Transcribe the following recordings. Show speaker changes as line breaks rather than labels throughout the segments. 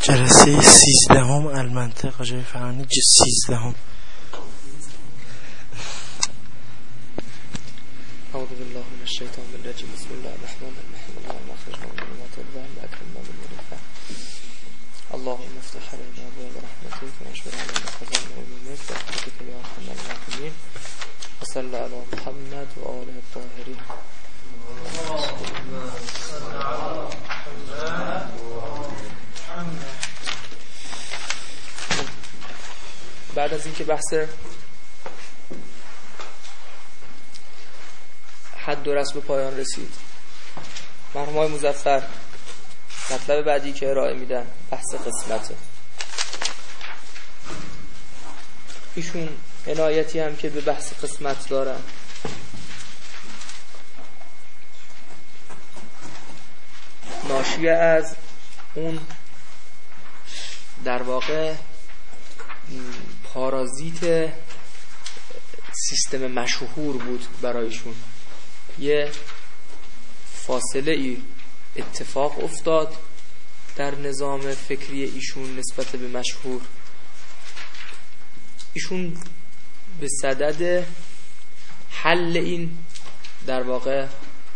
جلسه 13 المنطق جای فرانی 13.
اعوذ بالله من الشیطان الرجیم. بسم الله الرحمن الرحیم. اللهم اخرجنا من ظلمات الوهم واكرمنا بنور الفهم. اللهم افتح علينا ابواب رحمتك واشفر علينا خزائن علمك برحمتك يا ارحم الراحمين. وصل على محمد و آله الطاهرین. بعد از اینکه بحث حد و رسم به پایان رسید، مرحوم آقای مظفر مطلب بعدی که ارائه میدن بحث قسمته. ایشون عنایتی هم که به بحث قسمت دارن، ناشی از اون در واقع پارازیت سیستم مشهور بود برایشون. یه فاصله ای اتفاق افتاد در نظام فکری ایشون نسبت به مشهور. ایشون به صدد حل این در واقع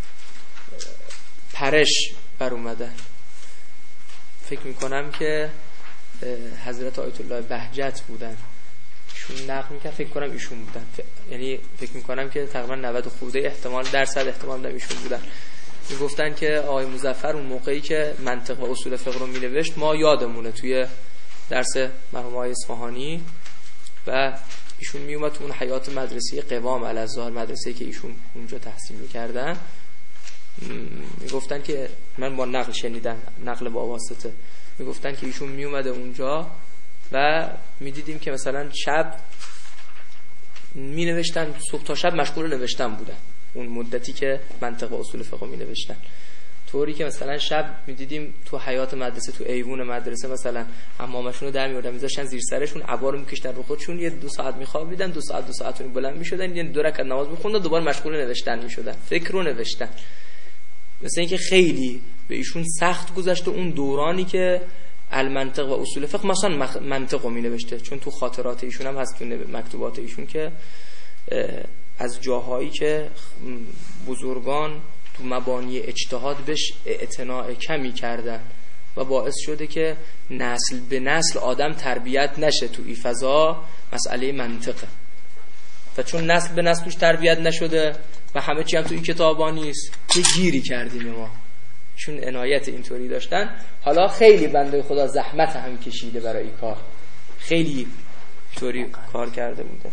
پرش بر اومدن. فکر میکنم که حضرت آیت الله بهجت بودن، ایشون نقل میکنم، فکر کنم ایشون بودن، یعنی فکر میکنم که تقریبا 90 خورده احتمال درصد احتمال دارم ایشون بودن. میگفتن که آقای مظفر اون موقعی که منطق و اصول فقه رو مینوشت ما یادمونه توی درس مرحوم آقای اصفهانی، و ایشون میومد تو اون حیات مدرسه قوام الازهر، مدرسه‌ای که ایشون اونجا تحصیل میکردن، میگفتن که من با نقل شنیدم، نقل با واسطه، میگفتن که ایشون میومده اونجا و میدیدیم که مثلا شب می نوشتن، صبح تا شب مشغول نوشتن بودن اون مدتی که منطق و اصول فقه می نوشتن، طوری که مثلا شب میدیدیم تو حیات مدرسه، تو ایوون مدرسه مثلا عمامشون رو در میوردن میذاشتن زیر سرشون، عبا رو میکشتن رو خودشون، یه 2 ساعت میخوابیدن، 2 ساعت بلند میشدن، یعنی 2 رکعت نماز میخوندن، دوباره مشغول نوشتن میشدن، فکر رو نوشتن. مثلا اینکه خیلی به ایشون سخت گذشته اون دورانی که المنطق و اصول فقه، مثلا منطق رو می نوشته، چون تو خاطرات ایشون هم هست، تو مکتوبات ایشون، که از جاهایی که بزرگان تو مبانی اجتهاد بهش اعتناع کمی کردن و باعث شده که نسل به نسل آدم تربیت نشه تو این فضا مسئله منطقه. و چون نسل به نسل توش تربیت نشده و همه چی هم تو این کتابا نیست، یه گیری کردیم ما، چون عنایت اینطوری داشتن. حالا خیلی بنده خدا زحمت هم کشیده برای این کار، خیلی طوری کار کرده بوده.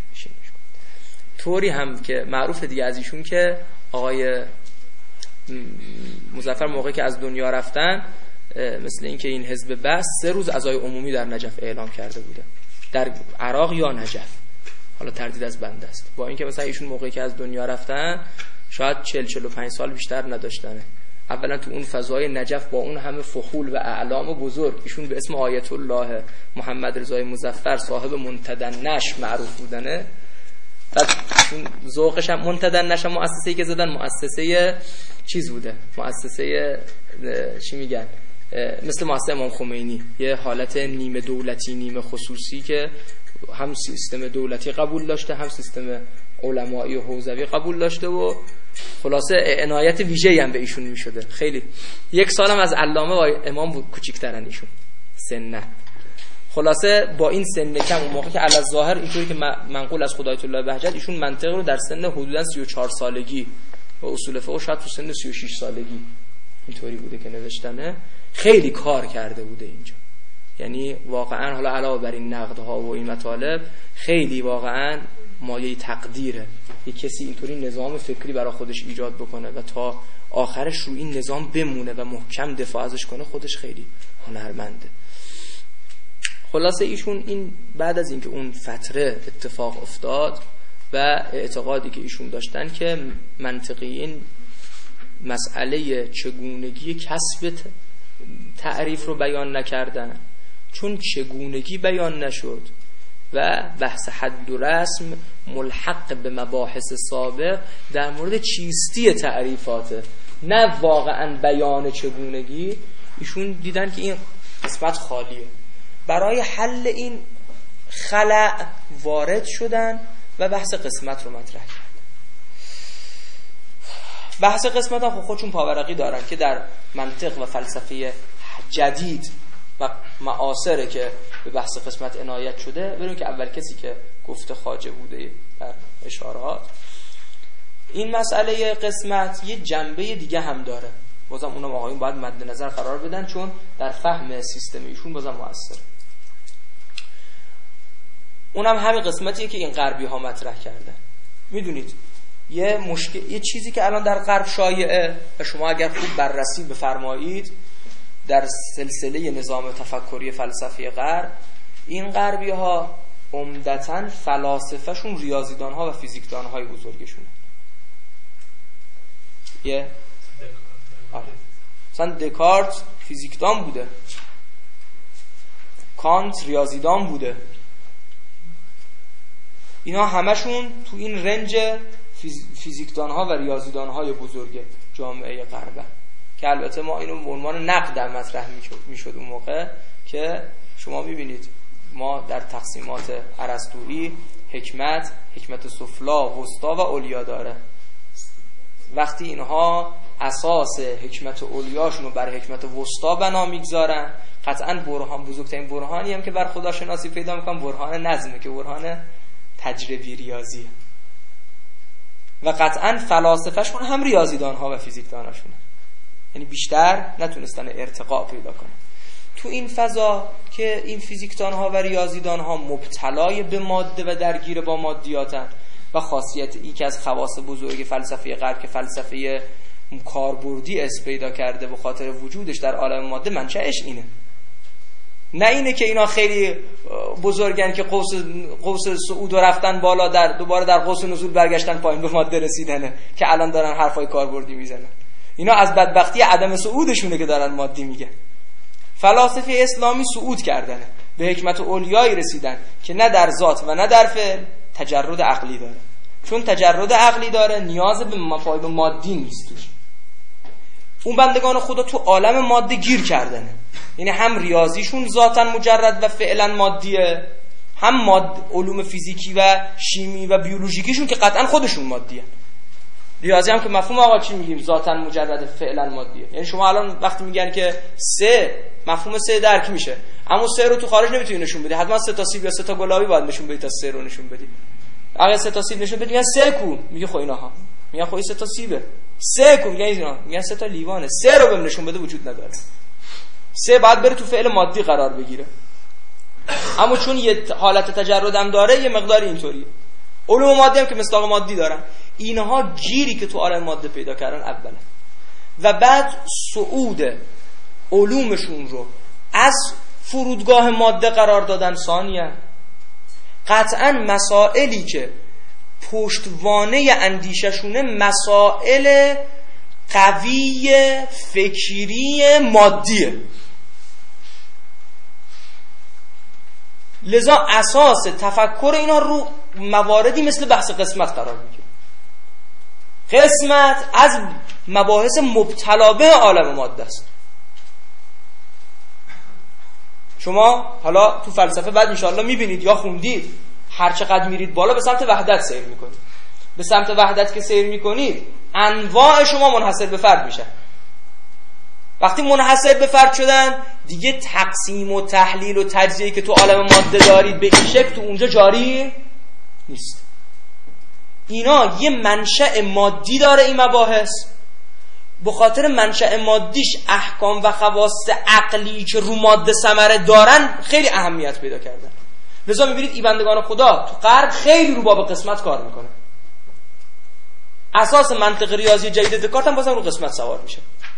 طوری هم که معروف دیگه از ایشون که آقای مظفر موقعی که از دنیا رفتن، مثل اینکه این حزب بس 3 روز عزای عمومی در نجف اعلام کرده بوده، در عراق یا نجف، حالا تردید از بنده است. با اینکه مثلا ایشون موقعی که از دنیا رفتن شاید 40-45 سال بیشتر نداشتنه. اولا تو اون فضای نجف با اون همه فخول و اعلام بزرگ، ایشون به اسم آیت الله محمد رضای مظفر صاحب منتدنش معروف بودنه. بعد ایشون ذوقش هم منتدنش هم مؤسسه‌ای که زدن مؤسسه چیز بوده، مؤسسه چی میگن، مثل مؤسسه امام خمینی، یه حالت نیمه دولتی نیمه خصوصی که هم سیستم دولتی قبول داشته هم سیستم علمایی و حوزوی قبول داشته، و خلاصه عنایت ویژه‌ای هم به ایشون میشده. خیلی 1 سال هم از علامه و امام کوچیک‌ترن ایشون سنه. خلاصه با این سن کم اون موقع که علی الظاهر اینطوری که منقول از خدایت الله بهجت، ایشون منطق رو در سن حدوداً 34 سالگی و اصول فقه شاید تو سن 36 سالگی اینطوری بوده که نوشتنه. خیلی کار کرده بوده اینجا، یعنی واقعا حالا علاوه بر این نقدها و این مطالب، خیلی واقعا مایه تقدیره یک کسی اینطوری نظام فکری برای خودش ایجاد بکنه و تا آخرش رو این نظام بمونه و محکم دفاع ازش کنه، خودش خیلی هنرمنده. خلاصه ایشون این بعد از اینکه اون فتره اتفاق افتاد و اعتقادی که ایشون داشتن که منطقیین مسئله چگونگی کسب تعریف رو بیان نکردن، چون چگونگی بیان نشد و بحث حد و رسم ملحق به مباحث سابق در مورد چیستی تعریفاته، نه واقعا بیان چگونگی. ایشون دیدن که این قسمت خالیه. برای حل این خلأ وارد شدن و بحث قسمت رو مطرح کردن. بحث قسمت هم خودشون پاورقی دارن که در منطق و فلسفه جدید و معاصره که به بحث قسمت عنایت شده. ببینیم که اول کسی که گفته خواجه بوده در اشارات. این مسئله قسمت یه جنبه دیگه هم داره، بازم اونم آقایون باید مد نظر قرار بدن چون در فهم سیستم ایشون بازم مؤثره. اونم همین قسمتیه که این غربی ها مطرح کردن. میدونید یه چیزی که الان در غرب شایعه و شما اگر خوب بررسی بفرمایید در سلسله نظام تفکری فلسفی غرب، این غربی ها عمدتاً فلاسفه‌شون ریاضیدان ها و فیزیکدان های بزرگشونه. مثلا دکارت فیزیکدان بوده، کانت ریاضیدان بوده. اینا همشون تو این رنج فیزیکدان ها و ریاضیدان های بزرگ جامعه غربه که البته ما اینو به عنوان نقد در مطرح میشد اون موقع که شما میبینید ما در تقسیمات ارسطویی حکمت سفلا، وسطا و علیا داره. وقتی اینها اساس حکمت علیاشون رو بر حکمت وسطا بنا میگذارن، قطعاً برهان، بزرگترین برهانی هم که بر خداشناسی پیدا میکنن برهان نظمه که برهان تجربی ریاضیه و قطعاً فلاسفه‌شون هم ریاضیدان ها و فیزیکدان هاشونه، یعنی بیشتر نتونستن ارتقا پیدا کنن. تو این فضا که این فیزیکدان ها و ریاضیدان ها مبتلای به ماده و درگیر با مادیاتن و خاصیت یکی از خواص بزرگ فلسفه غرب که فلسفه کاربردی اس پیدا کرده به خاطر وجودش در عالم ماده، منشأش اینه. نه اینه که اینا خیلی بزرگن که قوس صعود و رفتن بالا دوباره در قوس نزول برگشتن پایین به ماده رسیدنه که الان دارن حرفای کاربردی میزنن. اینا از بدبختی عدم صعودشونه که دارن مادی میگن. فلاسفه اسلامی صعود کردنه، به حکمت علیایی رسیدن که نه در ذات و نه در فعل تجرد عقلی داره. چون تجرد عقلی داره نیاز به مفاهیم مادی نیست توش. اون بندگان خدا تو عالم ماده گیر کردنه، یعنی هم ریاضیشون ذاتاً مجرد و فعلا مادیه، هم علوم فیزیکی و شیمی و بیولوژیکیشون که قطعاً خودشون مادیه. ریاضی هم که مفهوم آقا چی میگیم؟ ذاتاً مجرد فعلا مادیه. یعنی شما الان وقتی میگن که مفهوم 3 درک میشه، اما 3 رو تو خارج نمیتونی نشون بدی، حتما 3 تا سیب یا 3 تا گلابی باید نشون بدی تا 3 رو نشون بدی. اگه 3 تا سیب نشون بدی میگن 3 کو، میگه خب اینها میگن خب 3 تا سیبه، 3 کو میگن 3 تا لیوانه. 3 رو بهم نشون بده وجود نداره. 3 باید بره تو فعل مادی قرار بگیره. اما چون یه حالت تجردم داره یه مقداری اینطوریه. علوم مادی هم که مصداق مادی دارن، اینها گیری که تو عالم ماده پیدا کردن اوله و بعد صعود علومشون رو از فرودگاه ماده قرار دادن ثانیه. قطعاً مسائلی که پشتوانه اندیششونه مسائل قوی فکری مادیه، لذا اساس تفکر اینا رو مواردی مثل بحث قسمت قرار میگیره. قسمت از مباحث مبتلا به عالم ماده است. شما حالا تو فلسفه بعد انشاءالله میبینید یا خوندید هر چقدر میرید بالا به سمت وحدت سیر میکنید. به سمت وحدت که سیر میکنید انواع شما منحصر به فرد میشن. وقتی منحصر به فرد شدن دیگه تقسیم و تحلیل و تجزیه که تو عالم ماده دارید به این شکل تو اونجا جاری نیست. اینا یه منشأ مادی داره این مباحث، به خاطر منشأ مادیش احکام و خواص عقلی که رو ماده ثمره دارن خیلی اهمیت پیدا کردن. لذا میبینید این بندگان خدا تو غرب خیلی رو باب قسمت کار میکنه. اساس منطق ریاضی جدید دکارت هم بازم رو قسمت سوار میشه.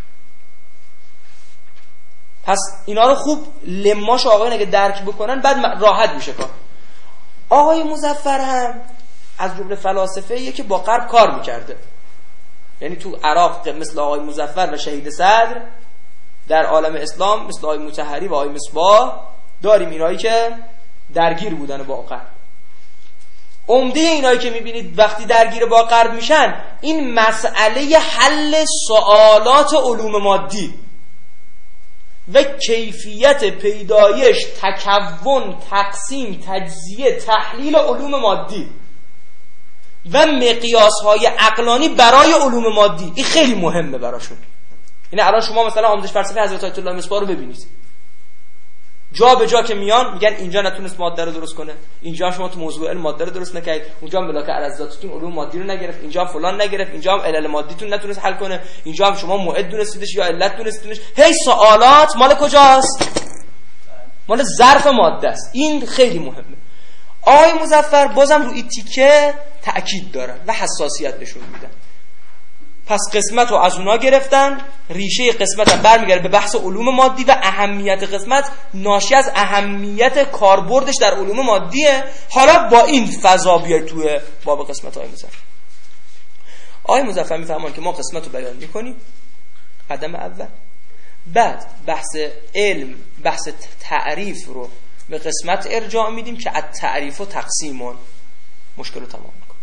پس اینا رو خوب لماش آقایون اگه درک بکنن بعد راحت میشه کار. آقای مظفر هم از جمله فلاسفه‌ایه که با غرب کار میکرده. یعنی تو عراق مثل آقای مظفر و شهید صدر، در عالم اسلام مثل آقای مطهری و آقای مصباح داریم اینایی که درگیر بودن با غرب. عمده اینایی که میبینید وقتی درگیر با غرب میشن این مسئله حل سوالات علوم مادی، و کیفیت پیدایش، تکون، تقسیم، تجزیه، تحلیل علوم مادی و مقیاس‌های عقلانی برای علوم مادی. این خیلی مهمه براشون. یعنی الان شما مثلا آموزش فلسفه حضرت آیت الله مصباح رو ببینید، جا به جا که میان میگن اینجا نتونست ماده رو درست کنه، اینجا شما تو موضوع علم ماده رو درست نکردید، اونجا هم ملاک ارزاتتون علوم مادی رو نگرفت، اینجا هم فلان نگرفت، اینجا هم علل مادیتون نتونست حل کنه، اینجا هم شما موعد دونستیدش یا علت دونستیدش. هی سوالات مال کجاست؟ مال ظرف ماده است. این خیلی مهمه. آقای مظفر بازم روی تیکه تأکید دارن و حساسیت نشون میدن. پس قسمت رو از اونا گرفتن، ریشه قسمت هم برمیگرده به بحث علوم مادی و اهمیت قسمت ناشی از اهمیت کاربردش در علوم مادیه. حالا با این فضا بیاید توی باب قسمت های مظفر. آقای مظفر میفهمان که ما قسمت رو بیان میکنیم قدم اول، بعد بحث علم، بحث تعریف رو به قسمت ارجاع میدیم که از تعریف و تقسیمون مشکل رو تمام میکنه.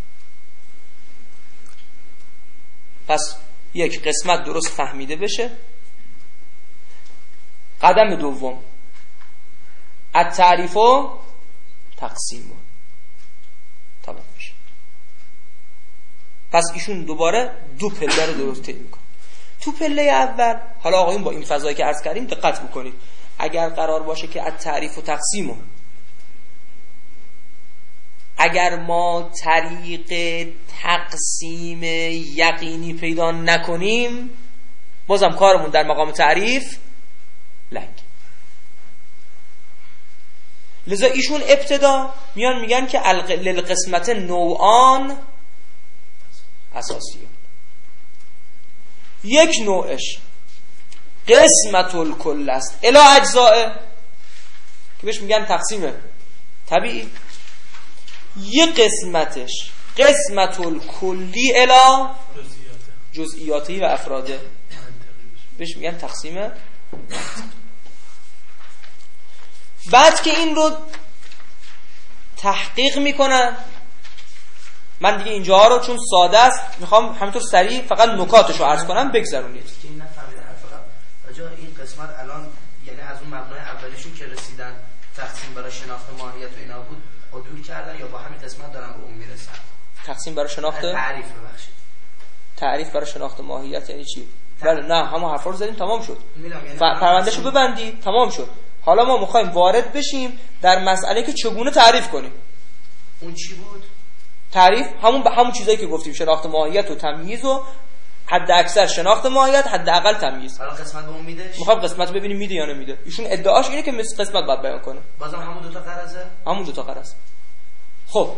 پس یک قسمت درست فهمیده بشه، قدم دوم از تعریف و تقسیمون تمام میشه. پس ایشون دوباره دو پله رو درست طی میکنه. تو پله اول حالا آقایون با این فضایی که عرض کردیم دقت بکنید، اگر قرار باشه که از تعریف و تقسیمون اگر ما طریق تقسیم یقینی پیدا نکنیم، بازم کارمون در مقام تعریف لنگ. لذا ایشون ابتدا میان میگن که للقسمت نوعان اساسیه. یک نوعش قسمت الکل است الی اجزاء که بهش میگن تقسیم طبیعی. یک قسمتش قسمت الکلی الی جزئیاتی و افراده بهش میگن تقسیم. بعد که این رو تحقیق میکنن، من دیگه اینجا رو چون ساده است میخوام همینطور سریع فقط نکاتش رو عرض کنم بگذرونید.
این نفهمیدم فقط راجع این قسمت الان یعنی از اون مبنای اولیشون که رسیدن تقسیم برای شناخت ماهیت و اینا بود عدول کردن یا با همین قسمت دارن به اون میرسن؟
تقسیم برای شناخت
تعریف ببخشید.
تعریف برای شناخت ماهیت یعنی چی؟ بله نه همون حرفا رو زدیم تمام شد.
یعنی
پروندهشو ببندی تمام شد. حالا ما میخوایم وارد بشیم در مسئله که چگونه تعریف کنیم.
اون چی بود؟
تعریف همون چیزایی که گفتیم، شناخت ماهیت و تمییز و حد اکثر شناخت ماهیت، حد اقل تمییز.
حالا قسمت به اون میده؟
میخوام قسمت ببینیم میده یا نمیده. ایشون ادعاش اینه که مثل قسمت باید بیان کنه.
بازم همون دو تا قرضه؟
همون دو تا قرض. خب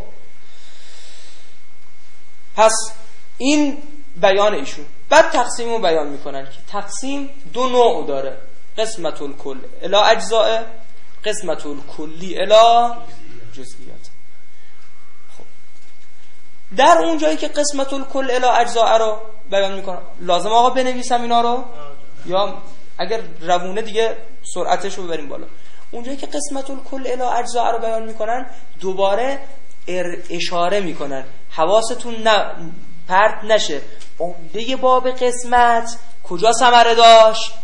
پس این بیان ایشون. بعد تقسیمو بیان میکنن که تقسیم دو نوع داره، قسمت الکل الی اجزاء، قسمت الکلی الی جزئیات. خب در اون جایی که قسمت الکل الی اجزاء رو بیان میکنن، لازم آقا بنویسم اینا رو یا اگر روونه دیگه سرعتش رو ببریم بالا. اونجایی که قسمت الکل الی اجزاء رو بیان میکنن دوباره اشاره میکنن، حواستون پرت نشه. عمده باب قسمت کجا ثمره داشت؟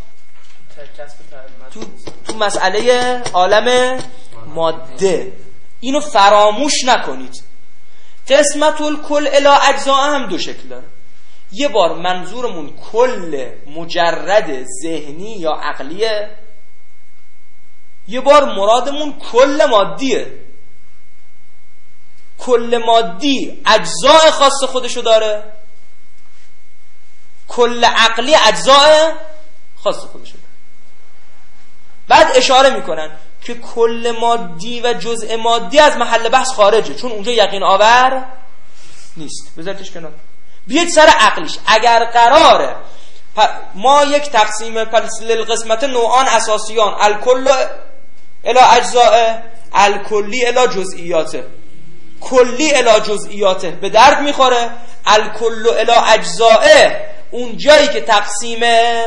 تو مسئله عالم ماده. اینو فراموش نکنید. قسمت الکل الی اجزاء هم دو شکل داره. یه بار منظورمون کل مجرد ذهنی یا عقلیه، یه بار مرادمون کل مادیه. کل مادی اجزاء خاص خودشو داره، کل عقلی اجزاء خاص خودشو داره. بعد اشاره میکنن که کل مادی و جزء مادی از محل بحث خارجه، چون اونجا یقین آور نیست. بذارتش کنار. بیاید سر عقلیش. اگر قراره ما یک تقسیم للقسمت نوعان اساسیان، الکل الی اجزاء، الکلی الی جزئیات، کلی الی جزئیات به درد میخوره. الکل الی اجزاء اون جایی که تقسیم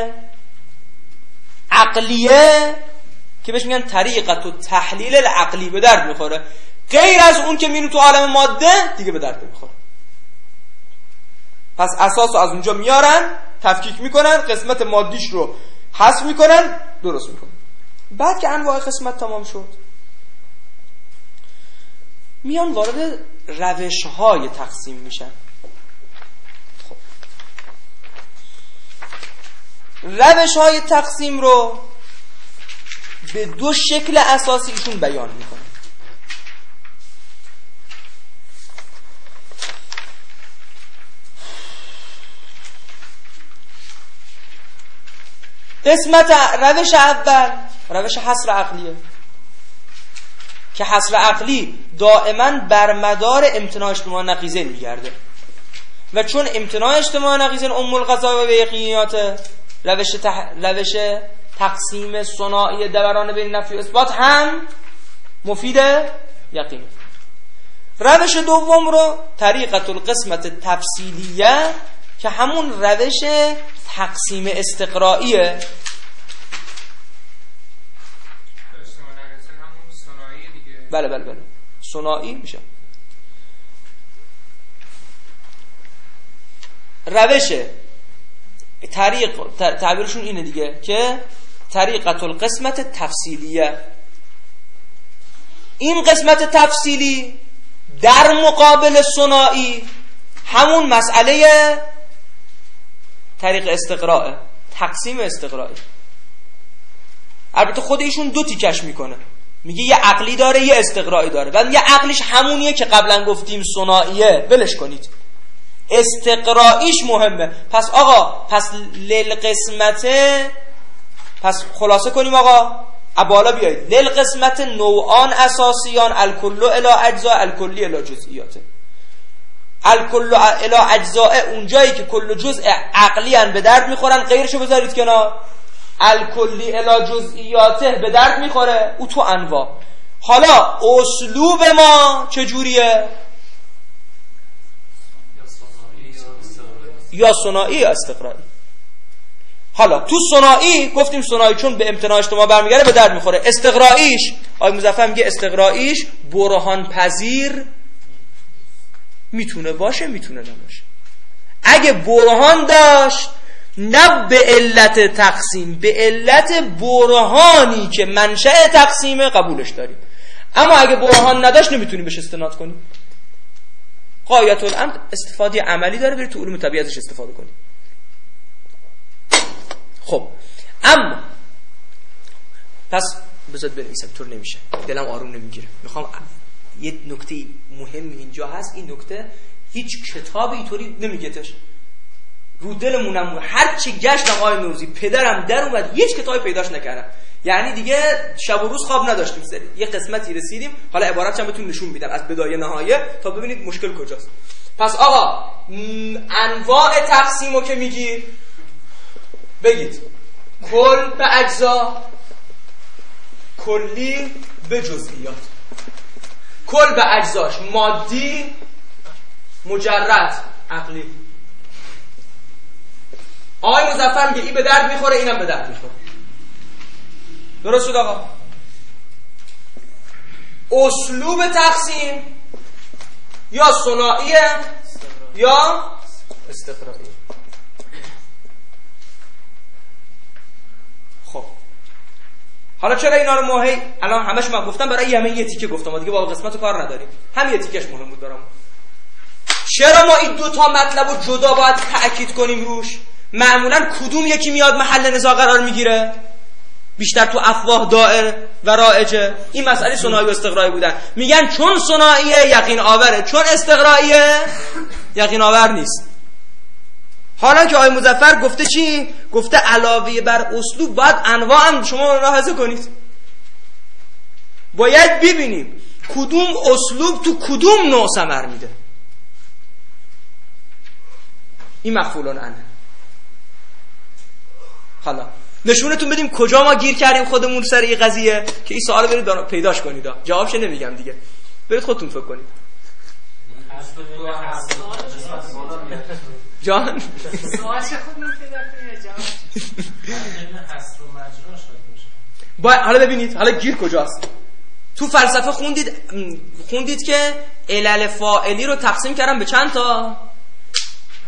عقلیه که بهش میگن طریقت و تحلیل العقلی به درد میخوره. غیر از اون که میریم تو عالم ماده دیگه به درد نمیخوره. پس اساسو از اونجا میارن، تفکیک میکنن، قسمت مادیش رو حذف میکنن، درست میکنه. بعد که انواع قسمت تمام شد میان وارد روش‌های تقسیم میشن. خب روش‌های تقسیم رو به دو شکل اساسی ایشون بیان میکنه. روش اول روش حصر عقلیه که حصر عقلی دائما بر مدار امتناع اجتماع نقیضین میگرده و چون امتناع اجتماع نقیضین ام القضایا و یقینیات روش تقسیم ثنایی دوران بین نفی و اثبات هم مفید یقینه. روش دوم رو طریقة القسمت تفصیلیه که همون روش تقسیم استقرائیه. بله ثنایی میشه. روش تعبیرشون اینه دیگه که طریقة القسمت تفصیلیه. این قسمت تفصیلی در مقابل ثنایی همون مسئله طریق استقراء، تقسیم استقرائی. البته خود ایشون دو تیکش میکنه، میگه یه عقلی داره یه استقرائی داره و یه عقلیش همونیه که قبلا گفتیم ثنائیه، ولش کنید. استقرائیش مهمه. پس آقا پس خلاصه کنیم آقا، بالا بیایید. للقسمت نوعان اساسیان الکل الی اجزاء الکلی الی جزئیات. الکل الی اجزاء اونجایی که کل جزء عقلی ان به درد میخورن، غیرشو بذارید کنار. الکلی الی جزئیاته به درد میخوره، او تو انواع. حالا اسلوب ما چجوریه؟ یا ثنایی یا استقرائی. حالا تو ثنایی گفتیم ثنایی چون به امتناع اجتماع برمیگره به درد میخوره. استقرائیش آقای مظفر میگه استقرائیش برهان پذیر میتونه باشه میتونه نباشه. اگه برهان داشت نه به علت تقسیم، به علت برهانی که منشأ تقسیمه قبولش داریم. اما اگه برهان نداشت نمیتونیم بهش استناد کنیم. غایت الامر استفاده عملی داره، برید تو علوم طبیعی ازش استفاده کنید. خب اما پس بذات بنویسم، طور نمیشه، دلم آروم نمیگیره. میخوام یه نکته مهم اینجا هست. این نکته هیچ کتابی اینطوری نمیگهش، رو دلمونم هر چی گشتم آقای نوروزی پدرم در اومد هیچ کتابی پیداش نکردم. یعنی دیگه شب و روز خواب نداشتیم سری. یه قسمتی رسیدیم، حالا عبارت چند بهتون نشون میدم از بدایه نهایه تا ببینید مشکل کجاست. پس آقا انواع تقسیمو که میگی بگید کل به اجزا، کلی به جزئیات. کل به اجزاش مادی، مجرد، عقلی. آقای مظفر میگه این به درد میخوره اینم به درد میخوره. درست شد آقا؟ اسلوب تقسیم یا ثنائیه یا استقرائیه. خب حالا چرا اینا رو موهی الان همش من گفتم برای همه یه تیکه گفتم دیگه، با قسمت کار نداریم، هم یه تیکش مهم بود برام. چرا ما این دو تا مطلب رو جدا باید تأکید کنیم روش؟ معمولا کدوم یکی میاد محل نزاع قرار میگیره؟ بیشتر تو افواه دائر و رائجه. این مسئله ثنایی و استقرایی بودن. میگن چون ثنائیه یقین آوره، چون استقراییه یقین آور نیست. حالا که آقای مظفر گفته چی؟ گفته علاوه بر اسلوب باید انواع هم شما ملاحظه کنید. باید ببینیم کدوم اسلوب تو کدوم نوع ثمر میده. این مخفولان عنه. حالا نشونتون بدیم کجا ما گیر کردیم خودمون سر این قضیه که این سوال برید پیداش کنید. جوابش نمیگم دیگه، برید خودتون فکر کنید. جان
سوالش خودمون پیدا کنید.
جواب حالا ببینید حالا گیر کجاست. تو فلسفه خوندید که علل فاعلی رو تقسیم کردم به چند تا؟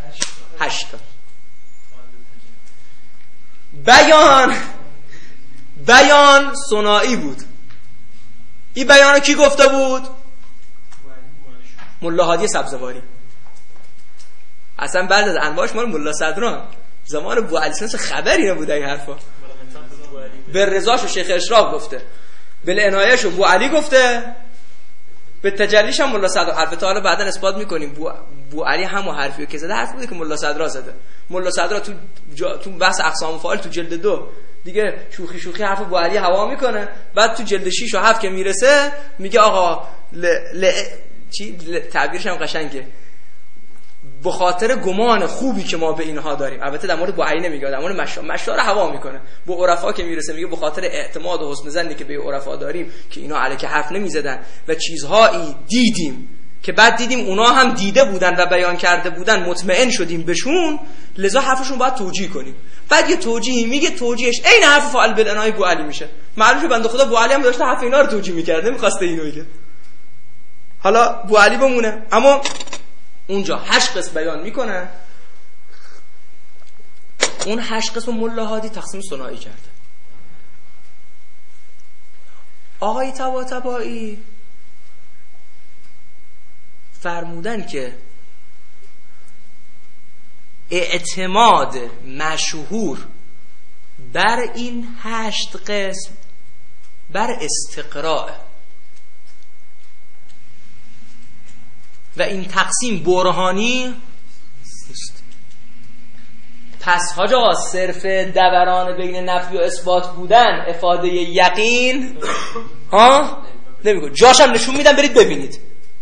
8 تا. بیان بیان ثنایی بود. این بیان رو کی گفته بود؟ ملا هادی سبزواری. اصلا بعد از انواعش مال ملا صدران زمان بوعلی سنس خبری نبوده این حرفا. به رضاشو شیخ اشراق گفته، به عنایهشو بوعلی گفته، به تجلیش هم ملا صدرا. البته حالا بعدا اثبات میکنیم بوعلی همون حرفیو که زده حرف بوده که ملا صدرا زده. ملا صدرا تو بحث اقسام فاعل تو جلد 2 دیگه شوخی حرف بوعلی هوا میکنه، بعد تو جلد 6 و 7 که میرسه میگه آقا تعبیرش هم قشنگه، به خاطر گمان خوبی که ما به اینها داریم. البته در مورد بوعلی نمیگه، در مورد مشار هوا میکنه. به عرفا که میرسه میگه به خاطر اعتماد و حسن ظنی که به عرفا داریم که اینا علیه حرف نمیزدن و چیزهایی دیدیم که بعد دیدیم اونا هم دیده بودن و بیان کرده بودن، مطمئن شدیم بهشون، لذا حرفشون باید توجیه کنیم. بعد یه توجیهی میگه، توجیهش عین حرف فاعل بالعنای بوعلی میشه. معلومه بنده خدا بوعلی هم داشته حرف اینا رو توجیه میکرد، نمیخواسته اینو بگه. حالا بوعلی بمونه، اما اونجا 8 قسم بیان میکنه. اون 8 قسم ملا هادی تقسیم ثنایی کرده. آقای طباطبایی فرمودن که اعتماد مشهور بر این 8 قسم بر استقراء و این تقسیم برهانی نیست. پس حاج آقا صرف دوران بین نفی و اثبات بودن افاده یقین نمیگه. جاشم نشون میدم برید ببینید.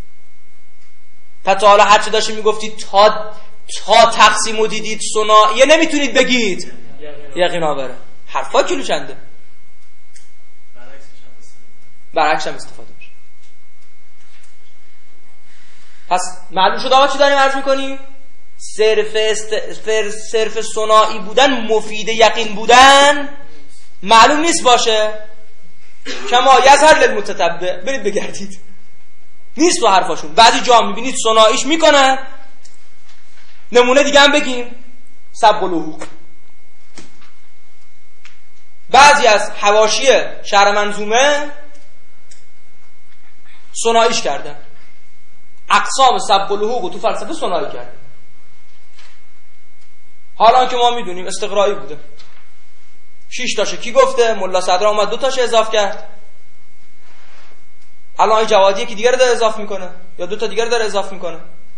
تا حالا هرچه داشتیم میگفتید تا تقسیم و دیدید ثنائیه نمیتونید بگید یقین آوره. حرفا کیلو چنده؟ برعکسش هم استفاده میشه. پس معلوم شد آقا چی داریم عرض میکنیم؟ صرف ثنایی بودن مفید یقین بودن معلوم نیست باشه. کما یظهر للمتتبع، برید بگردید نیست تو حرفاشون. بعضی جا میبینید ثناییش میکنن. نمونه دیگه هم بگیم، سبق الحقوق. بعضی از حواشی شرح منظومه ثناییش کردن. اقسام سبق الحقوق تو فلسفه ثنایی کردن. حالا که ما میدونیم استقرایی بوده. 6 تاشه کی گفته؟ ملا صدرا اومد 2 تاشه اضافه کرد. الان این جوادیه که دیگر داره اضافه میکنه یا 2 تا دیگر داره اضافه میکنه.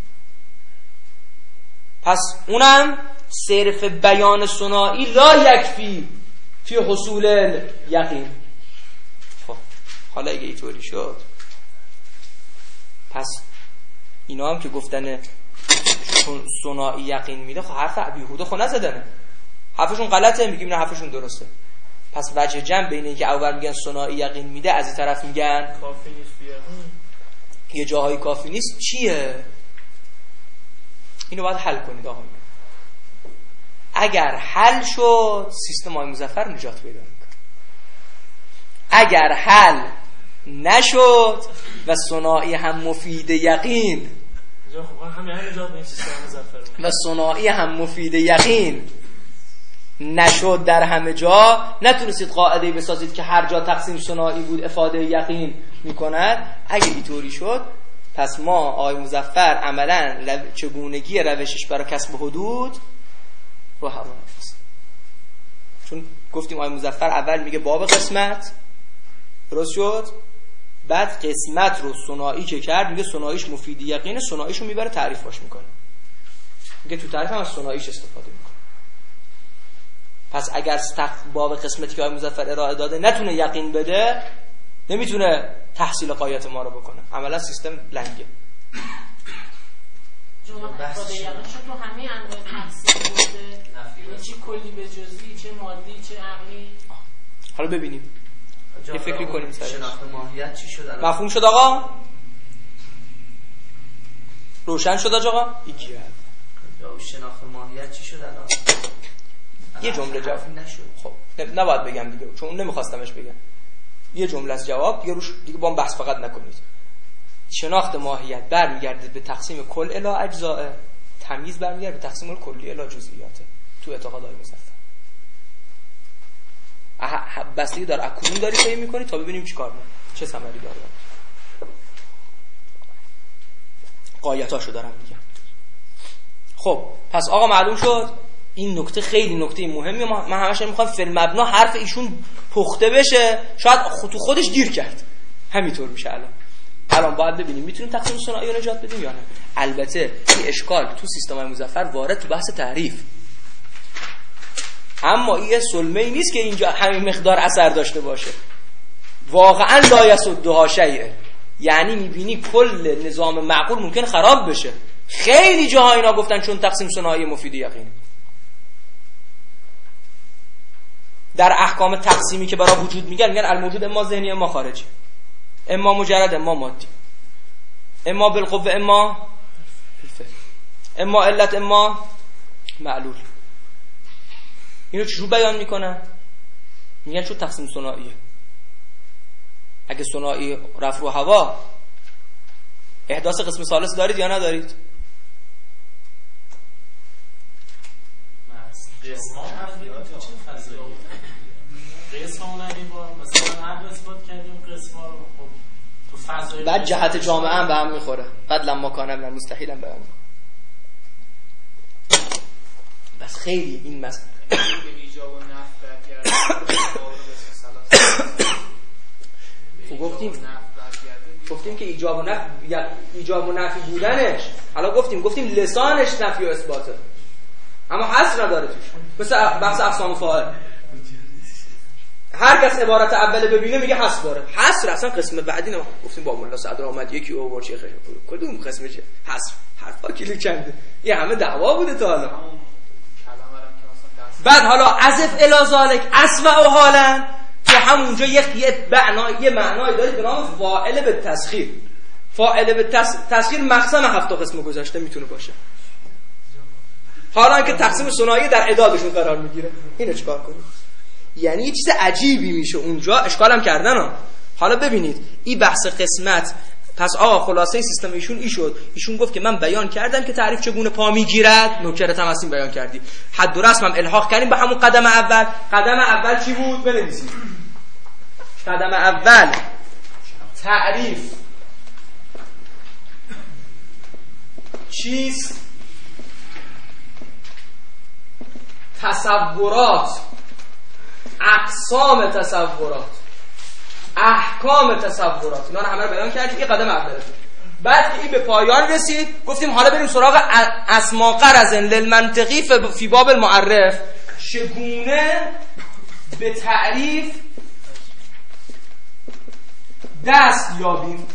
پس اونم صرف بیان ثنایی لا یکفی فی حصول یقین. خب حالا اگه اینطوری شد، پس اینا هم که گفتن ثنایی یقین میده، خب حرف بیهوده خب نزدنه، حرفشون غلطه، میگیم نه حرفشون درسته. پس وجه جمع بین اینکه اول میگن ثنایی یقین میده، از این طرف میگن
کافی نیست
یه جاهای کافی نیست، چیه؟ اینو باید حل کنید آقایون. اگر حل شد سیستم آقای مظفر نجات پیدا میکنه. اگر حل نشد و ثنایی هم مفید یقین و ثنایی هم مفید یقین نشد در همه جا، نتونستید قاعده‌ای بسازید که هر جا تقسیم ثنایی بود افاده یقین میکند. اگه اینطوری شد، پس ما آقای مظفر عملا چگونگی روشش برای کسب حدود رو حواس. چون گفتیم آقای مظفر اول میگه باب قسمت درست شد، بعد قسمت رو ثنایی که کرد میگه ثناییش مفید یقینه، ثناییش رو میبره تعریفش میکنه، میگه تو تعریف هم از ثناییش استفاده میکنه. پس اگر باب قسمتی که آقای مظفر ارائه داده نتونه یقین بده، نمیتونه تحصیل غایت ما رو بکنه. عملا سیستم لنگه.
افاده یقین شد تو همه انواع تقسیم بوده، چه کلی به جزئی، چه مادی، چه عقلی.
حالا ببینیم، یه فکری کنیم سرش.
شناخت ماهیت چی شد؟
مفهوم شد آقا؟ روشن شد آقا؟ ایکیه
شناخت ماهیت چی شد الان؟
یه جمله جواب
نشد.
خب نباید بگم دیگه، چون نمیخواستمش بگم. یه جمله از جواب دیگه، روش دیگه با هم بحث فقط نکنید. شناخت ماهیت برمیگرده به تقسیم کل الی اجزاء، تمیز برمیگرده به تقسیم کلی الی جزئیات تو اعتقاد های مظفر. بستگی داره اکنون داری طی می‌کنی تا ببینیم چیکار می‌کنی، چه ثمری داره. غایتاشو دارم میگم. خب پس آقا معلوم شد این نکته خیلی نکته مهمی. من همش میخوام فی المبنا حرف ایشون پخته بشه، شاید تو خودش گیر کرد. همینطور میشه الان باید ببینیم میتونیم تقسیم ثنایی رو نجات بدیم یا نه. البته این اشکال تو سیستم‌های مظفر وارد تو بحث تعریف، اما این سلمه‌ای نیست که اینجا همین مقدار اثر داشته باشه. واقعا لا یصدها شیء، یعنی میبینی کل نظام معقول ممکن خراب بشه. خیلی جاها اینا گفتن چون تقسیم ثنایی مفید یقینی. در احکام تقسیمی که برای وجود میگن الموجود اما ذهنی اما خارجی، اما مجرد اما مادی، اما بالقوه اما بالفعل، اما علت اما معلول. اینو چجور بیان میکنن؟ میگن چون تقسیم ثنائیه. اگه ثنایی رفع و هوا احداث قسم ثالث دارید یا ندارید؟ بعد جهت جامعه هم به هم میخوره. بعد لما کانه من مستحیل هم به هم میخوره. بس خیلی این مسئله گفتیم که ایجاب و نفی بودنش، حالا گفتیم لسانش نفی و اثباته، اما حصر نداره توش. مثل بحث اقسام فاعل، هر کس عبارت اوله ببینه میگه حصر داره. حصر اصلا قسم بعدی نه. گفتیم با مولا صدر آمد یکی اوور چه خیلی کدوم قسمشه حصر؟ حرفا کلی چنده، این همه دعوا بوده تا حالا. بعد حالا عزف الی ذالک اسمع و حالا تو همونجا یه معنایی داره به نام فاعل به تسخیر. فاعل به تسخیر مقسم 7 قسم گذاشته میتونه باشه، حالا که تقسیم ثنایی در اعدادشون قرار میگیره. اینو چیکار کنیم؟ یعنی یه چیز عجیبی میشه اونجا. اشکالم کردن ها. حالا ببینید این بحث قسمت. پس آقا خلاصه سیستم ایشون شد. ایشون گفت که من بیان کردم که تعریف چگونه پا میگیرد، نکره تمثیل بیان کردی، حد و رسم هم الحاق کردیم به همون قدم اول. قدم اول چی بود؟ بنویسید. قدم اول تعریف چیست؟ تصورات، اقسام تصورات، احکام تصورات، اینا همه رو بیان کردیم. این قدم اوله. بعد که این به پایان رسید گفتیم حالا بریم سراغ اسما غرض للمنطقی فی باب المعرف. چگونه به تعریف دست یابیم؟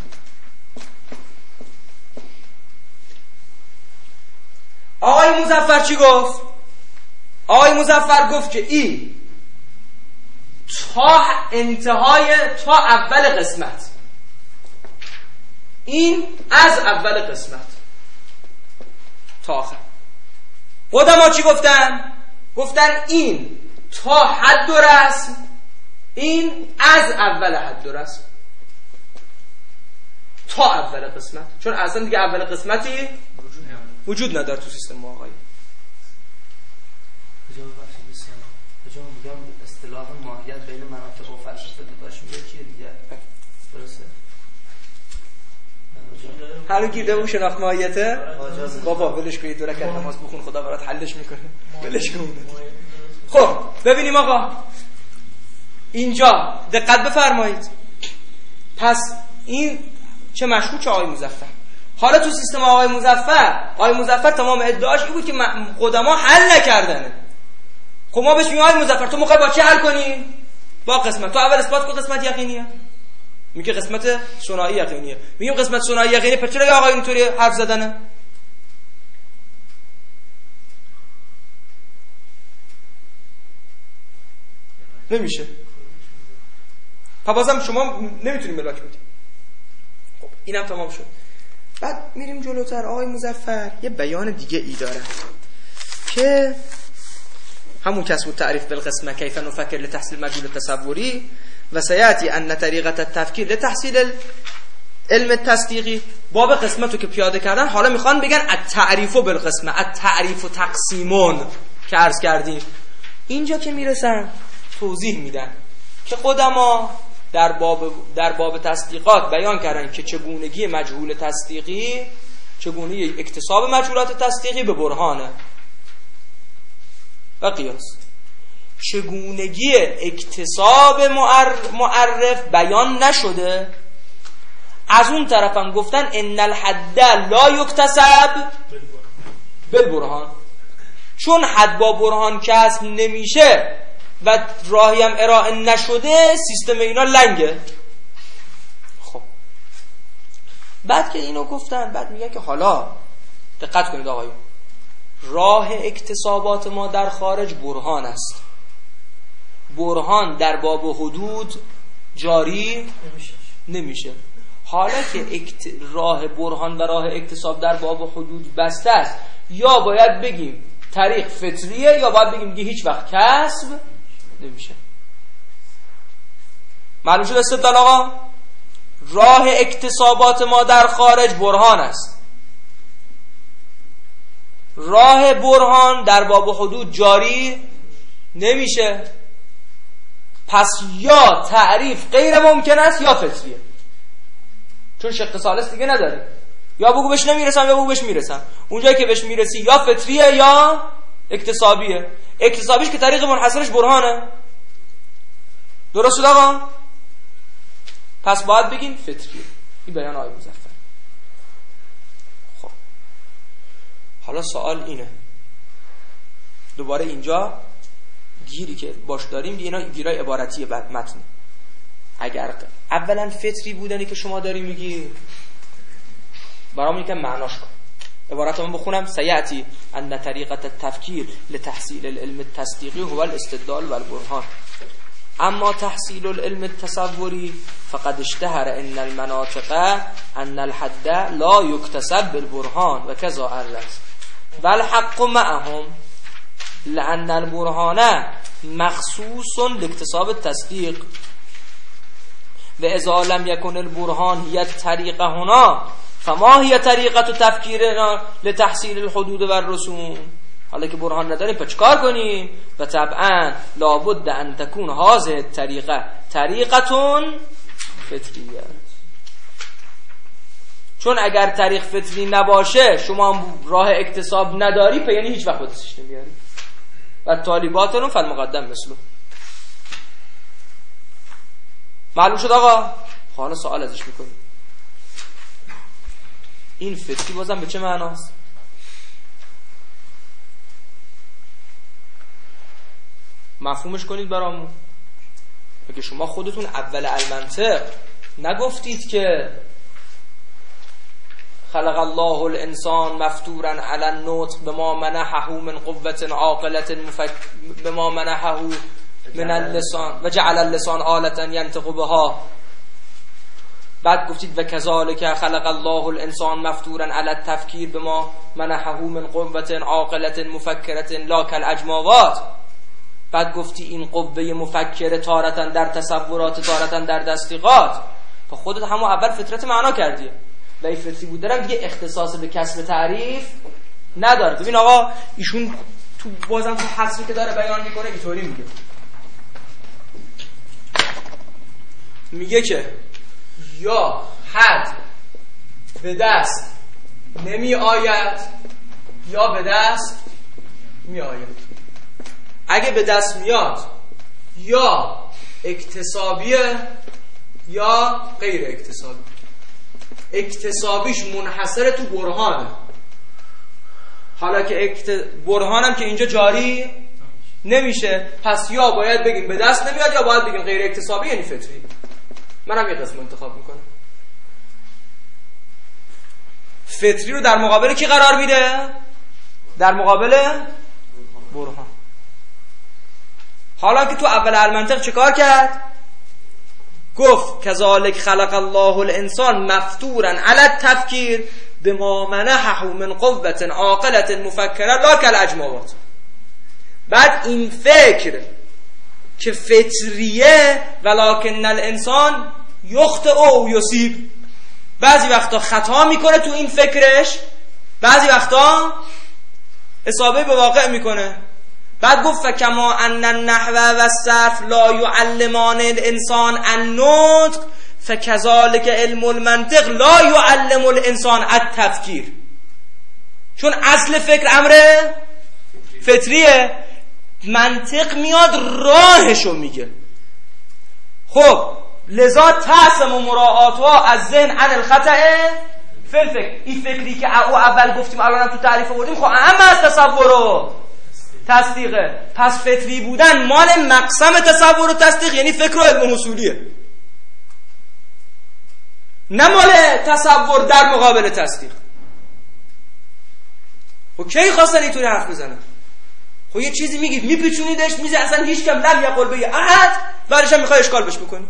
آقای مظفر چی گفت؟ آقای مظفر گفت که این تا انتهای تا اول قسمت، این از اول قسمت تا آخر. قدما چی گفتن؟ گفتن این تا حد و رسم، این از اول حد و رسم تا اول قسمت. چون اصلا دیگه اول قسمتی وجود نداره تو سیستم ما آقایی.
کجا میگم اصطلاح ماهیت بین مناطق و فلسفه داشت میگه چیه دیگه؟ درسته؟
حالا گیرده بود شناخت ماهیته؟ بابا ولش کنید، دو رکعت نماز بخون خدا برات حلش میکنه. ولش کن. خب ببینیم آقا اینجا دقت بفرمایید. پس این چه مشهور چه آقای مظفر. حالا تو سیستم آقای مظفر تمام ادعاش این بود که قدما حل نکردنه. خب ما بهش میگیم آقای مظفر تو موقع با چی حل کنی؟ با قسمت. تو اول اثبات کن قسمت یقینیه. میگه قسمت ثنایی یقینیه. میگیم قسمت ثنایی یقینی، پس چرا آقا اینطوری حرف زدنه؟ نمیشه. پس بازم شما نمیتونیم ملاک بدیم. خب اینم تمام شد. بعد میریم جلوتر. آقای مظفر یه بیان دیگه ای داره که همون کسب تعریف بالقسمه کیف نفکر لتحصیل مجهول التصوری و سیاتی ان طریقه التفکیر لتحصیل علم التصدیقی. باب قسمتو که پیاده کردن حالا میخوان بگن التعریف بالقسمه، التعریف تقسیمون که عرض کردیم. اینجا که میرسن توضیح میدن که قدما در باب تصدیقات بیان کردن که چگونگی مجهول تصدیقی، چگونگی اکتساب مجهولات تصدیقی به برهانه و قیاس. چگونگی اکتساب معرف بیان نشده. از اون طرف هم گفتن ان الحد لا یکتسب بالبرهان، چون حد با برهان کسب نمیشه و راهی هم ارائه نشده، سیستم اینا لنگه. خب بعد که اینو گفتن، بعد میگن که حالا دقت کنید آقایون، راه اکتسابات ما در خارج برهان است. برهان در باب حدود جاری نمیشه. حالا که راه برهان و راه اکتساب در باب حدود بسته است، یا باید بگیم طریق فطریه یا باید بگیم که هیچ وقت کسب نمیشه. معلوم شد استدلال آقا؟ راه اکتسابات ما در خارج برهان است. راه برهان در باب حدود جاری نمیشه. پس یا تعریف غیر ممکن است یا فطریه، چون شق ثالث دیگه نداره. یا بگو بهش نمیرسم یا بگو بهش میرسم. اونجایی که بهش میرسی یا فطریه یا اکتسابیه. اکتسابیش که طریق منحصرش برهانه. درست شد آقا؟ پس باید بگیم فطریه. این بیان آقای مظفر. خب حالا سوال اینه، دوباره اینجا گیری که باش داریم اینا گیرای عبارتیه بعد متن. اگر اولا فطری بودنی که شما داری میگی، برام یکم معناش کن. عبارتمو بخونم: سیاتی ان طریقه التفکیر لتحصیل العلم التصدیقی هو الاستدلال و البرهان، اما تحصیل العلم التصوری فقد اشتهر ان المناطق ان الحد لا يكتسب بالبرهان و كذا الرأس والحق معهم لأن البرهان مخصوص لاكتساب التصديق وإذا لم يكن البرهان هي الطريقة هنا فما هي طريقة تفكيرنا لتحصيل الحدود والرسوم. حالا که برهان نداریم پس چیکار کنیم؟ و طبعا لابد ان تكون هذه الطريقة طريقة فطریه، چون اگر طریق فطری نباشه شما راه اکتساب نداری، پس یعنی هیچ وقت خودش نمیاری. و طالباتون فالمقدم مثلو. معلوم شد آقا؟ حالا سوال ازش میکنیم، این فطری بازم به چه معناست؟ مفهومش کنید برامون. اگه شما خودتون اول المنطق نگفتید که خلق الله الانسان مفتورا علی النطق بما منحه من قوة عاقلة بما منحه من اللسان و جعل اللسان آلة ينطق بها، بعد گفتید و کذالک خلق الله الانسان مفتورا علی التفکیر بما منحه من قوة عاقلة مفکرة لا کالاجماوات، بعد گفتی این قوه مفکره تارتا در تصورات تارتا در تصدیقات. تو خودت همون اول فطرت معنا کردی و این فطری بودن دیگه اختصاص به کسب تعریف نداره. ببین آقا ایشون تو بازم تو حسبی که داره بیان میکنه اینطوری میگه که یا حد به دست نمی آید یا به دست می آید. اگه به دست میاد یا اکتسابیه یا غیر اکتسابی. اکتسابیش منحصر تو برهانه. حالا که برهانم که اینجا جاری نمیشه، پس یا باید بگیم به دست نمیاد یا باید بگیم غیر اکتسابی یعنی فطری. منم یه قسم انتخاب میکنم. فطری رو در مقابل کی قرار میده؟ در مقابل برهان. حالا که تو اول المنطق چه کار کرد؟ گفت کذالک خلق الله الانسان مفتورا علی التفکیر بما منحه من قوة عاقلة مفکره لا کالاجماوات. بعد این فکر که فطریه ولکن الانسان یخطئ او یصیب، بعضی وقتا خطا میکنه تو این فکرش، بعضی وقتا اصابه به واقع میکنه. بعد گفت فکما ان النحو و الصرف لا یعلمان الانسان النطق فکذالک علم المنطق لا یعلم الانسان التفکیر. چون اصل فکر امر فطریه، منطق میاد راهشو میگه. خب لذا تحسم و مراعاتها از ذهن عن الخطأ فی الفکر. این فکری که او اول گفتیم الان تو تعریف آوردیم خب اما از تصور و تصدیقه. پس فطری بودن مال مقسم تصور و تصدیق، یعنی فکر و علم حصولیه، نه مال تصور در مقابل تصدیق. خب کی خواستن اینطوری حرف بزنن؟ خب یه چیزی میگید میپیچونیدش میزه اصلا هیچ کم لم یقل به احد، بعدش هم میخوای اشکال بش بکنی.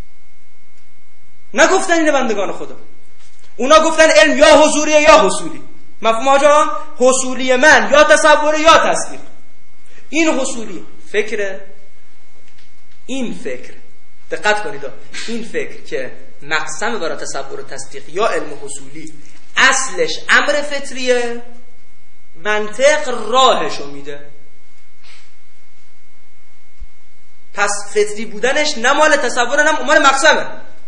نگفتن اینه بندگان خدا، اونا گفتن علم یا حضوریه یا حصولی. مفهوم آجا؟ حصولی من یا تصوره یا تصدیق. این حصولی فکره، این فکر دقت کنید، این فکر که مقسم برای تصور و تصدیق یا علم حصولی اصلش امر فطریه، منطق راهشو میده. پس فطری بودنش نه مال تصور نه مال مقسمه.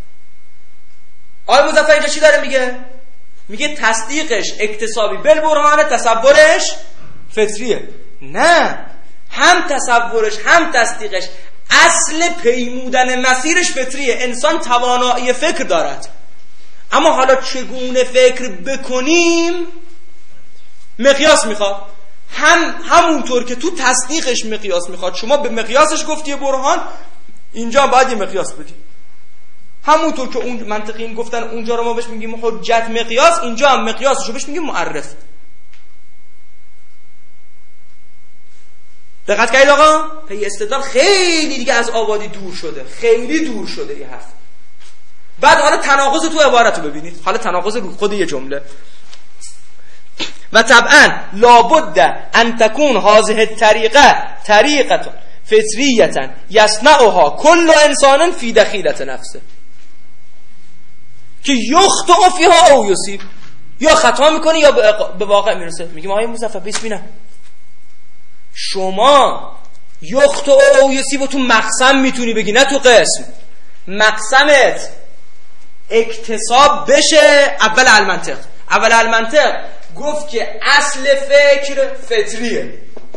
آقای مظفر اینجا چی داره میگه؟ میگه تصدیقش اکتسابی بالبرهان، تصورش فطریه. نه، هم تصورش هم تصدیقش اصل پیمودن مسیرش فطریه. انسان توانایی فکر دارد، اما حالا چگونه فکر بکنیم مقیاس میخواد. همونطور که تو تصدیقش مقیاس میخواد، شما به مقیاسش گفتی برهان، اینجا باید یه مقیاس بدی. همونطور که اون منطقیین گفتن اونجا رو ما بهش میگیم حجت مقیاس، اینجا هم مقیاسشو بهش میگیم معرف. دقت کردید آقا؟ پی استدلال خیلی دیگه از آبادی دور شده، خیلی دور شده یه حرف. بعد حالا تناقض تو عبارت رو ببینید، حالا تناقض رو خود یه جمله. و طبعا لابد ان تكون هذه الطریقه طریقه فطریه یصنعها کل انسان فی دخیلة نفسه، که یخطئ فیها او یصیب، یا خطا میکنه یا به واقع میرسه. میگیم آقای مظفر بسم شما یخطئ او یصیب تو مقسم میتونی بگی، نه تو قسم. مقسمت اکتساب بشه اول المنطق. اول المنطق گفت که اصل فکر فطریه،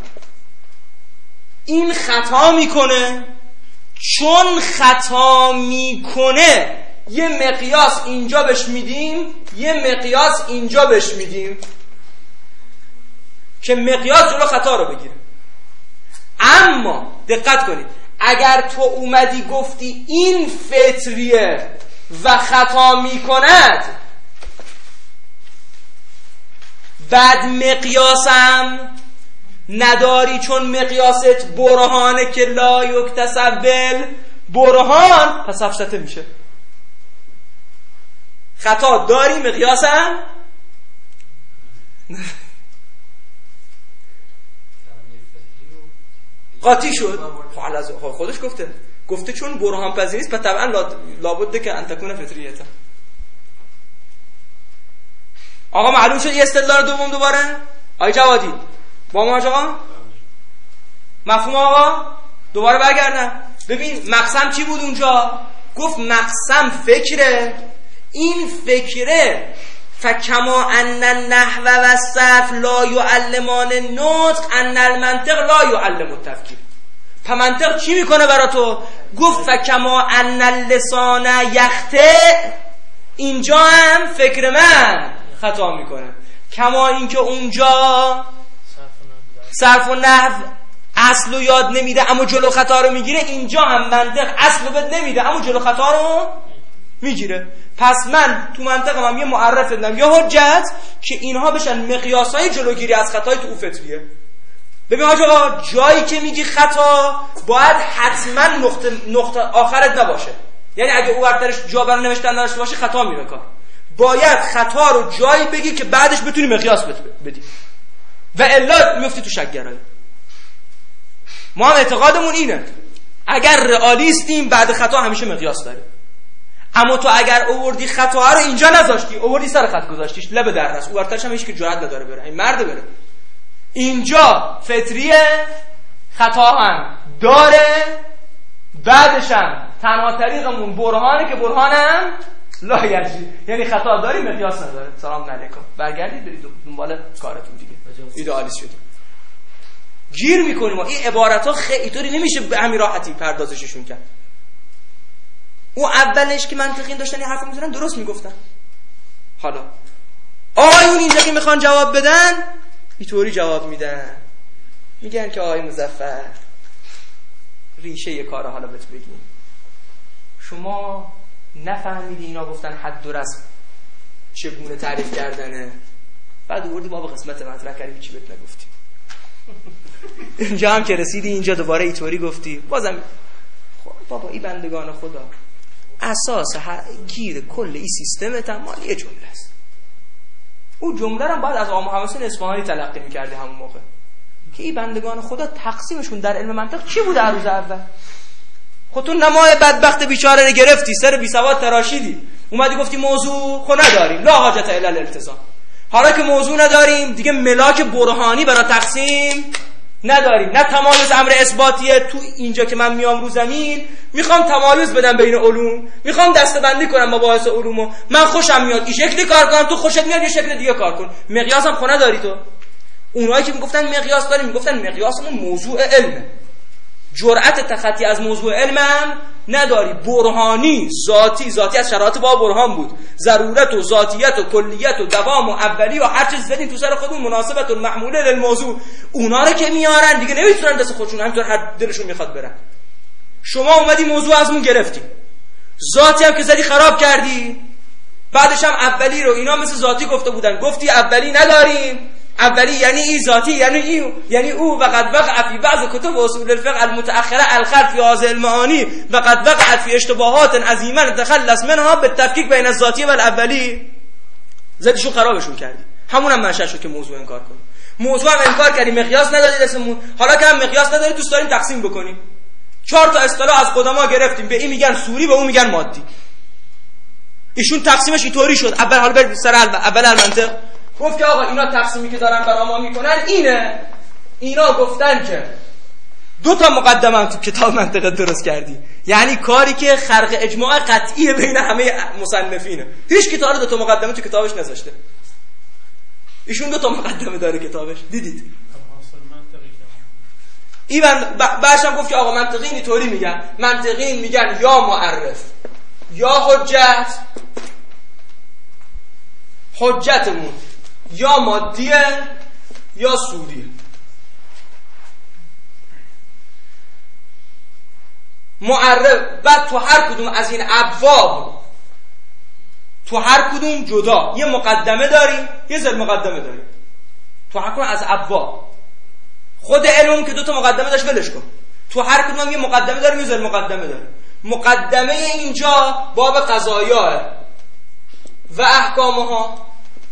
این خطا میکنه، چون خطا میکنه یه مقیاس اینجا بهش میدیم، یه مقیاس اینجا بهش میدیم که مقیاس جلو خطا رو بگیره. اما دقت کنید، اگر تو اومدی گفتی این فطریه و خطا میکند، بعد مقیاسم نداری چون مقیاست برهانه که لا یکتسب برهان، پس افسته میشه. خطا داری، مقیاسم قاطی شد. خودش گفته چون برهان پذیر نیست، پس طبعا لابد که ان تکون فطریه. آقا معلوم شد یه استدلال دوم دوباره؟ آقای جوادی با ما آقا؟ مفهوم آقا؟ دوباره برگردم. ببین مقسم چی بود اونجا؟ گفت مقسم فکره، این فکره فکما ان النحو و الصرف لا یعلمان النطق ان المنطق لا یعلم التفکیر. پس منطق چی میکنه برا تو؟ گفت فکما ان اللسان یخطئ، اینجا هم فکر من خطا میکنه. کما اینکه اونجا صرف و نحو اصل رو یاد نمیده اما جلو خطا رو میگیره، اینجا هم منطق اصل رو بد نمیده اما جلو خطا رو میگیره. پس من تو منطقم هم یه معرف دادم یا حجت که اینها بشن مقیاسای جلوگیری از خطای تو فطریه. ببین آقا جایی که میگی خطا باید حتما نقطه آخرت نباشه، یعنی اگه او برترش جا برای نوشتن نداشته باشه خطا میره کار. باید خطا رو جایی بگی که بعدش بتونی مقیاس بدی و الا میفتی تو شک‌گرایی. ما هم اعتقادمون اینه اگر رئالیستیم بعد خطا همیشه مقیاس داریم. اما تو اگر آوردی خطا رو اینجا نذاشتی، آوردی سر خط گذاشتیش، لب در رس، او برترش هم هیچ که جرئت نداره بره، این مرد بره. اینجا فطریه، خطا هم داره، بعدش هم تنها طریقمون برهانه که برهانم لا یجری، یعنی خطا داریم مقیاس نداره. سلام علیکم، برگردید برید دنبال کارتون دیگه، ایدئالیست شدیم. گیر میکنیم. این عبارت ها خیلی طوری نمیشه به همین راحتی پردازششون کرد. اون اولش که منطقی داشتن این حرفو میزنن درست میگفتن. حالا آقایون اینجا که میخوان جواب بدن اینطوری جواب میدن، میگن که آقای مظفر ریشه یه کاره حالا بهت بگیم، شما نفهمیدی اینا گفتن حد و رسم چگونه تعریف کردنه، بعد آوردی باب قسمت مطرح کردی چی بهت نگفتیم. اینجا هم که رسیدی اینجا دوباره اینطوری گفتی. بازم خب بابا این بندگان خدا اساس گیر کل این سیستم تمام یه جمله است. اون جمله رو باید از آقا محمد حسین اصفهانی تلقی می‌کردی همون موقع که این بندگان خدا تقسیمشون در علم منطق چی بود در روز اول. خودتون نمای بدبخت بیچاره رو گرفتی، سر بی سواد تراشیدی، اومدی گفتی موضوع خو نداریم، لا حاجت الا الالتزام. حالا که موضوع نداریم دیگه ملاک برهانی برای تقسیم نداریم، نه تمایز امر اثباتیه. تو اینجا که من میام رو زمین میخوام تمایز بدم بین علوم، میخوام دسته‌بندی کنم مباحث علومو، من خوشم میاد این شکلی کار کنم، تو خوشت میاد یه شکل دیگه کار کن. مقیاسم خو نداری تو. اونایی که میگفتن مقیاس داریم میگفتن مقیاسمون موضوع علمه، جرأت تخطی از موضوع علمم نداری، برهانی ذاتی از شرایط با برهان بود، ضرورت و ذاتیت و کلیت و دوام و اولی و هر چیز زدین تو سر خودمون، مناسبت و معموله للموضوع. اونا رو که میارن دیگه نمیتونن دست خودشون همینطور هر دلشون میخواد برن. شما اومدی موضوع ازمون گرفتی، ذاتی هم که زدی خراب کردی، بعدش هم اولی رو اینا مثل ذاتی گفته بودن گفتی اولی نداریم، اولی یعنی ای ذاتی یعنی او وقد وقع فی بعض کتب اصول الفقه المتأخره الخلف فی هذه المعانی وقد وقعت فی اشتباهات عظیمه تخلص منها بالتفکیک بین الذاتی و الاولی. زدیشو خرابشون کردی. همونم منشأ شد که موضوع انکار کنی. موضوع هم انکار کردی، مقیاس ندادی دستمون. حالا که هم مقیاس نداری دوست داریم تقسیم بکنیم. 4 تا اصطلاح از قدما گرفتیم، به این میگن سوری به اون میگن مادی. ایشون تقسیمش اینطوری شد. اول حالا برید سر اول المنطق. گفت که آقا اینا تقسیمی که دارن برای ما میکنن اینه. اینا گفتن که 2 تا مقدمه هم تو کتاب منطقه درست کردی، یعنی کاری که خرق اجماع قطعی بین همه مصنفینه. هیچ کتابی 2 تا مقدمه تو کتابش نذاشته. ایشون 2 تا مقدمه داره کتابش، دیدید؟ این بعدش هم گفت که آقا منطقین اینطوری میگن، منطقین میگن یا معرف یا حجت، حجتمون یا مادیه یا سوریه. معرف بعد تو هر کدوم از این ابواب تو هر کدوم جدا یه مقدمه داریم یه ذیل مقدمه داریم. تو هر کدوم از ابواب خود علم که 2 تا مقدمه داشت ولش کن، تو هر کدوم یه مقدمه داریم یه ذیل مقدمه داریم. مقدمه اینجا باب قضایا و احکامها،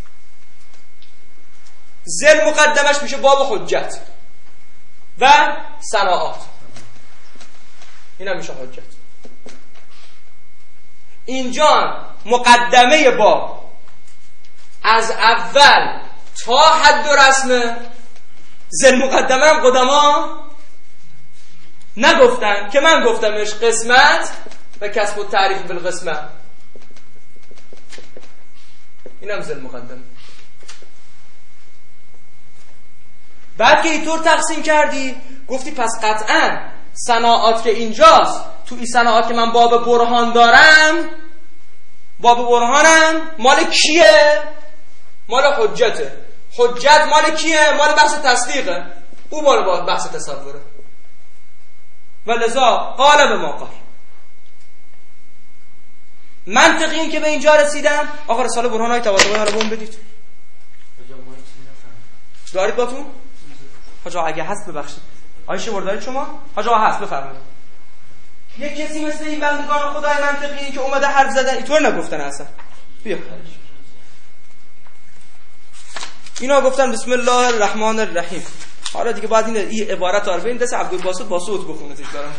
ذیل مقدمش میشه باب حجت و صناعات، اینا میشه حجت. اینجا مقدمه باب از اول تا حد و رسمه، ذیل مقدمه هم قدما نگفتن که من گفتمش قسمت و کسب و تعریف بالقسمه، این هم ذیل مقدمه. بعد که اینطور تقسیم کردی گفتی پس قطعا صناعات که اینجاست، تو این صناعات که من باب برهان دارم، باب برهانم مال کیه؟ مال حجته. حجت مال کیه؟ مال بحث تصدیقه، او مال بحث تصوره. ولذا قال به ما قال. منطقی این که به اینجا رسیدم. آقا رساله برهان های تواتبایی حالا بهم بدید. دارید باتون؟ حاج آقا اگه هست ببخشید. آیشه بردارید شما؟ حاج آقا هست بفرمایید. یک کسی مثل این بندگان خدای منطقی که اومده حرف زدن اینطور نگفتن اصلا. بیا. اینا گفتن بسم الله الرحمن الرحیم. حالا دیگه بعد این عبارت عارفه این دست عبدالباسط با صوت بخونه تیش دارم.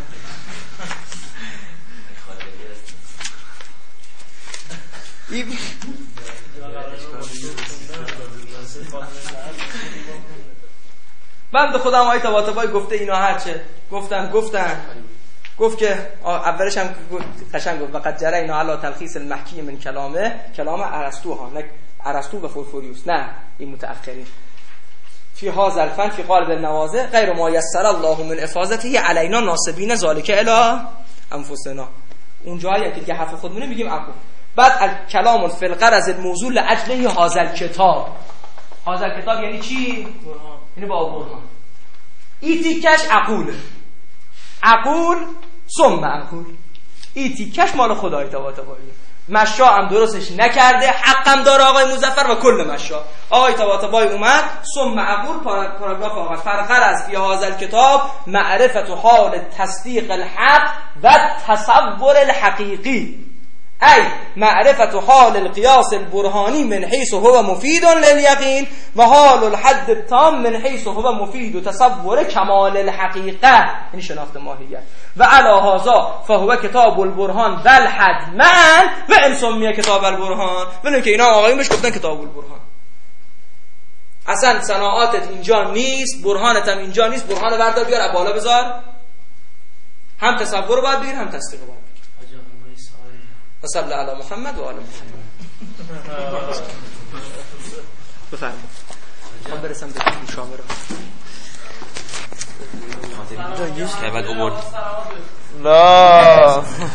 بنده خودم آقای طباطبایی گفته اینا هرچه گفتن گفت که اولش هم قشنگ گفت وقد جرى اینا علی تلخیص المحکی من کلام ارسطو ها، نه ارسطو و فورفوریوس، نه این متأخرین. فی هذا الفن فی قالب النوازع غیر ما یسر الله من افاضته علینا ناصبین ذالک الی انفسنا. اون جایی که دیگه حرف خودمونه میگیم عقل. بعد کلام فی الغرض الموضوع لاجل هذا الکتاب. هذا الکتاب یعنی چی؟ یعنی با برهان. ایتیکش عقول ثم عقول. ایتیکش مال خدای طباطبایی. مشا هم درستش نکرده، حقم داره آقای مظفر و کل مشا. آقای طباطبایی اومد ثم عقول پاراگراف آقا فرقر از فی هذا الکتاب معرفت حال تصدیق الحق و تصور الحقیقی، ای معرفت حال القیاس البرهانی من حیث هو مفید للیقین و حال الحد التام من حیث هو مفید تصور کمال الحقیقه، این شناخت ماهیت. و علی هذا فهو کتاب البرهان بل حتما و ان سمی کتاب البرهان. ببینید که اینا آقایون بهش گفتن کتاب البرهان. اصلا صناعاتت اینجا نیست، برهانت هم اینجا نیست، برهان بردار بیار بالا بذار، هم تصور باید بگیر هم تصدیق باید بگیر. و صلی علی محمد و آل محمد. بفرمایید. من برسم به مشاوره.
بعد
لا